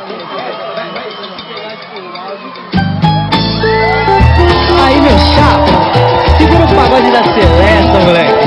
Aí, meu chapa, segura o pagode da Celeste, moleque.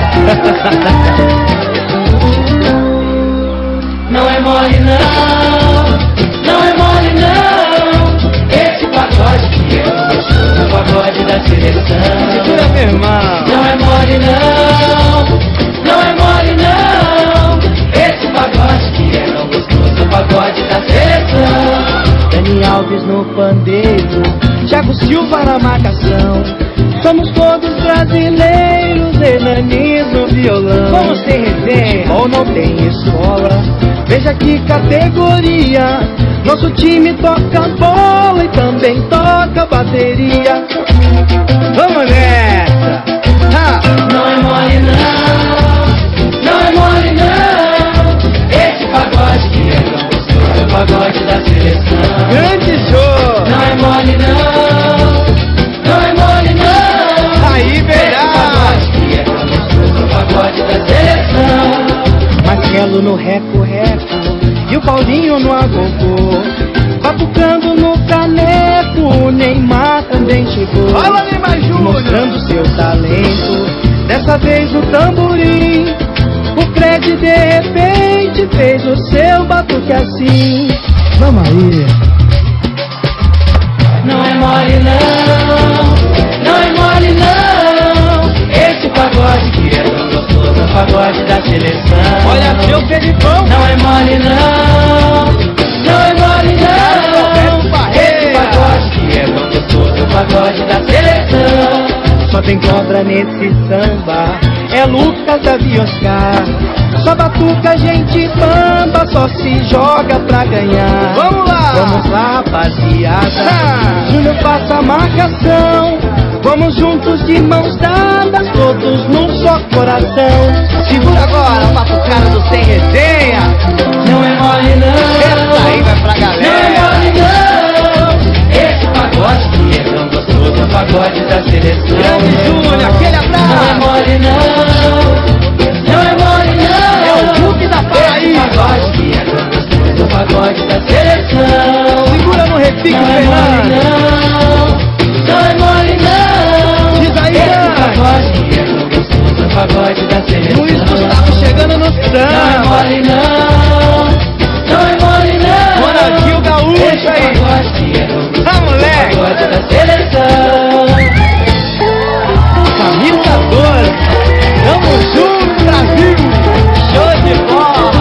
Não é mole não, não é mole não. Esse pagode que eu gosto, o pagode da seleção. Segura, meu irmão. Não é mole não, não é mole não. Esse pagode que eu gosto, o pagode da seleção. Dani Alves no pandeiro, Thiago Silva na marcação. Somos todos brasileiros, Hernanes no violão. Vamos ter resenha, futebol não tem escola. Veja que categoria, nosso time toca bola e também toca bateria. Vamos nessa! Ha! Não é mole não, não é mole não. Esse pagode que eu não gosto, o pagode da seleção. Grande jogo! Não é mole não, não é mole não. Aí verá! Esse pagode que eu não gosto, o pagode da seleção. Marcelo no reco-reco e o Paulinho no agogô. Batucando no caneco, o Neymar também chegou. Fala, Neymar Júnior! Mostrando seu talento, dessa vez o tamborim. O Fred de repente fez o seu batuque assim. Vamos aí. Não é mole não, não é mole não. Esse pagode que é tão gostoso, o pagode da seleção. Olha seu Felipão. Não é mole não, não é mole não. Esse pagode que é tão gostoso, o pagode da seleção. Só tem cobra nesse samba, é Lucas da Oscar. Só batuca gente bamba, só se joga pra ganhar. Vamos lá! Vamos lá, rapaziada. Júnior passa a marcação. Vamos juntos de mãos dadas, todos num só coração. Segura agora, batucada do Sem Resenha. Não é mole não. Essa aí vai pra Não é galera. mole não. Esse pagode que é tão gostoso, o pagode da seleção. Grande Júnior, aquele Não é abraço. mole não, não é mole não. É o Hulk da Esse Paraíba. pagode que é tão gostoso, o pagode da seleção. Segura no repique, Não é mole Fernando. não, não é mole não. Diz aí, Esse Dan. pagode que é tão gostoso, o pagode da seleção. Luiz Gustavo chegando no Não é samba. mole não, não é mole não. Ronaldinho Gaúcho Esse aí. pagode que é tão gostoso, Ah, moleque. o pagode da seleção. Camisa 12. Tamo junto, Brasil. Show de bola.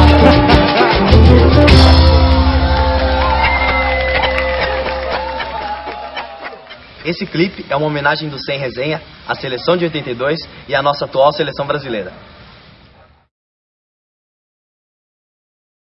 Esse clipe é uma homenagem do Sem Resenha à seleção de 82 e à nossa atual seleção brasileira.